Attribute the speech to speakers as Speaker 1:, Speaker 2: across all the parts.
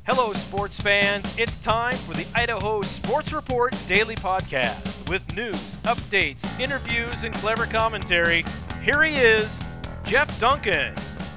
Speaker 1: Hello, sports fans. It's time for the Idaho Sports Report Daily Podcast with news, updates, interviews, and clever commentary. Here he is, Jeff Duncan.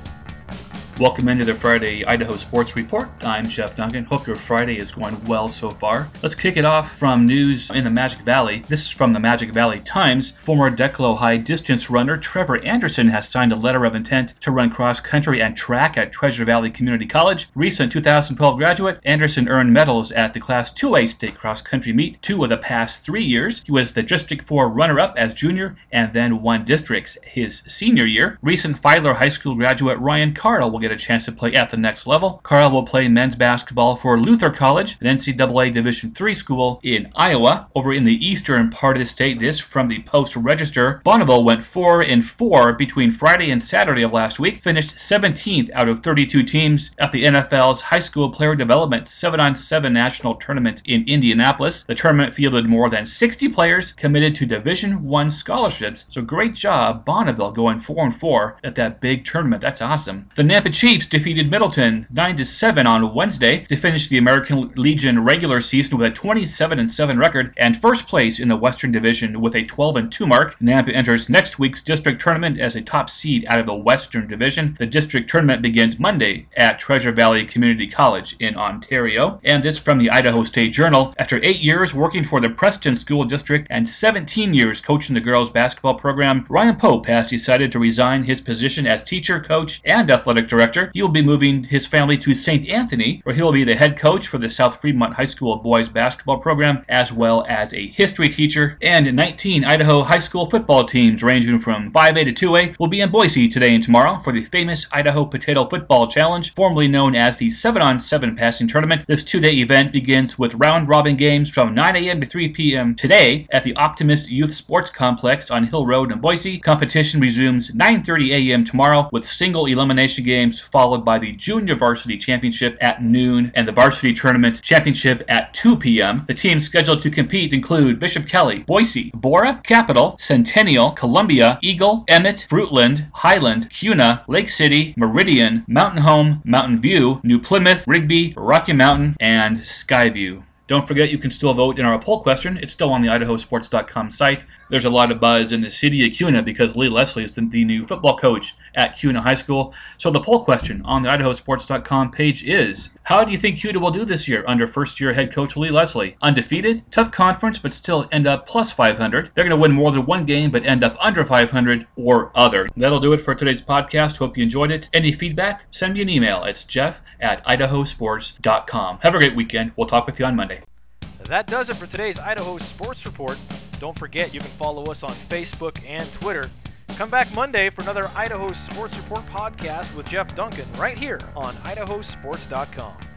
Speaker 2: Welcome into the Friday Idaho Sports Report. I'm Jeff Duncan. Hope your Friday is going well so far. Let's kick it off from news in the Magic Valley. This is from the Magic Valley Times. Former Declo High distance runner Trevor Anderson has signed a letter of intent to run cross country and track at Treasure Valley Community College. Recent 2012 graduate, Anderson earned medals at the Class 2A state cross country meet 2 of the past 3 years. He was the District 4 runner-up as junior and then won districts his senior year. Recent Fiedler High School graduate Ryan Carl will get a chance to play at the next level. Carl will play men's basketball for Luther College, an NCAA Division III school in Iowa. Over in the eastern part of the state, this from the Post-Register, Bonneville went 4-4 between Friday and Saturday of last week, finished 17th out of 32 teams at the NFL's High School Player Development 7-on-7 National Tournament in Indianapolis. The tournament fielded more than 60 players committed to Division I scholarships, so great job Bonneville going 4-4 at that big tournament. That's awesome. The Nampa Chiefs defeated Middleton 9-7 on Wednesday to finish the American Legion regular season with a 27-7 record and first place in the Western Division with a 12-2 mark. Nampa enters next week's district tournament as a top seed out of the Western Division. The district tournament begins Monday at Treasure Valley Community College in Ontario. And this from the Idaho State Journal. After 8 years working for the Preston School District and 17 years coaching the girls basketball program, Ryan Pope has decided to resign his position as teacher, coach, and athletic director. He will be moving his family to St. Anthony, where he will be the head coach for the South Fremont High School boys basketball program, as well as a history teacher. And 19 Idaho high school football teams ranging from 5A to 2A will be in Boise today and tomorrow for the famous Idaho Potato Football Challenge, formerly known as the 7-on-7 passing tournament. This 2-day event begins with round-robin games from 9 a.m. to 3 p.m. today at the Optimist Youth Sports Complex on Hill Road in Boise. Competition resumes 9:30 a.m. tomorrow with single elimination games followed by the Junior Varsity Championship at noon and the Varsity Tournament Championship at 2 p.m. The teams scheduled to compete include Bishop Kelly, Boise, Bora, Capital, Centennial, Columbia, Eagle, Emmett, Fruitland, Highland, Kuna, Lake City, Meridian, Mountain Home, Mountain View, New Plymouth, Rigby, Rocky Mountain, and Skyview. Don't forget you can still vote in our poll question. It's still on the idahosports.com site. There's a lot of buzz in the city of Kuna because Lee Leslie is the new football coach at Kuna High School. So the poll question on the idahosports.com page is, how do you think Kuna will do this year under first-year head coach Lee Leslie? Undefeated, tough conference, but still end up plus 500. They're going to win more than one game, but end up under 500 or other. That'll do it for today's podcast. Hope you enjoyed it. Any feedback? Send me an email. It's jeff@idahosports.com. Have a great weekend. We'll talk with you on Monday.
Speaker 1: That does it for today's Idaho Sports Report. Don't forget you can follow us on Facebook and Twitter. Come back Monday for another Idaho Sports Report podcast with Jeff Duncan right here on idahosports.com.